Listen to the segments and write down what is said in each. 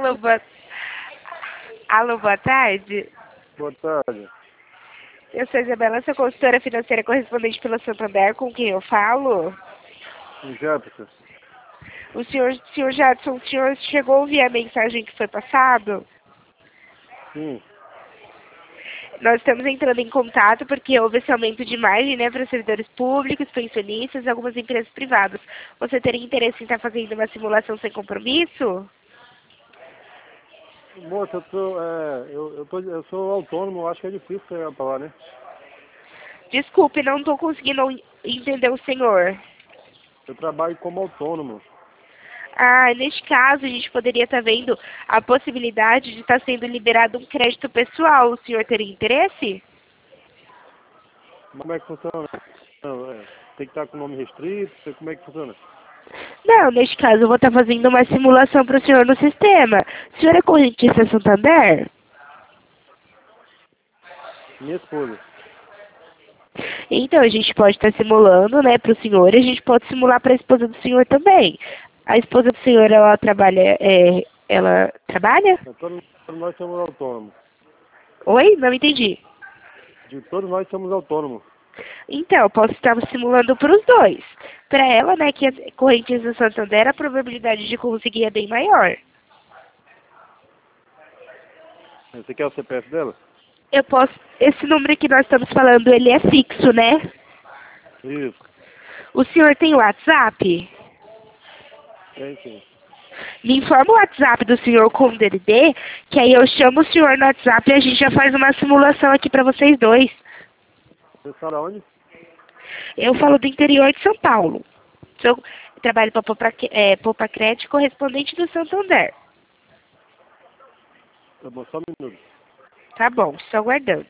Alô, boa... Alô, boa tarde. Boa tarde. Eu sou a Isabela, sou consultora financeira correspondente pelo Santander, com quem eu falo. Jefferson. O senhor Jadson, o senhor chegou a ouvir a mensagem que foi passada? Sim. Nós estamos entrando em contato porque houve esse aumento de margem, né, para servidores públicos, pensionistas e algumas empresas privadas. Você teria interesse em estar fazendo uma simulação sem compromisso? Moça, eu sou autônomo, acho que é difícil você falar, né? Desculpe, não estou conseguindo entender o senhor. Eu trabalho como autônomo. Ah, neste caso, a gente poderia estar vendo a possibilidade de estar sendo liberado um crédito pessoal. O senhor teria interesse? Como é que funciona? Não, tem que estar com o nome restrito, como é que funciona? Não, neste caso, eu vou estar fazendo uma simulação para o senhor no sistema. O senhor é correntista Santander? Minha esposa. Então, a gente pode estar simulando, né, para o senhor e a gente pode simular para a esposa do senhor também. A esposa do senhor, ela trabalha, ela trabalha? Todos nós somos autônomos. Oi? Não entendi. Todos nós somos autônomos. Então, eu posso estar simulando para os dois. Para ela, né, que é correntista do Santander, a probabilidade de conseguir é bem maior. Você quer o CPF dela? Eu posso... Esse número que nós estamos falando, ele é fixo, né? Isso. O senhor tem WhatsApp? Tem sim. Me informa o WhatsApp do senhor com o DDD, que aí eu chamo o senhor no WhatsApp e a gente já faz uma simulação aqui para vocês dois. Você sabe aonde? Eu falo do interior de São Paulo. Eu trabalho para Poupa Crédito, correspondente do Santander. Tá bom, só um minuto. Tá bom, estou aguardando.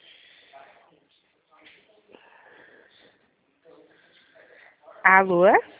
Alô?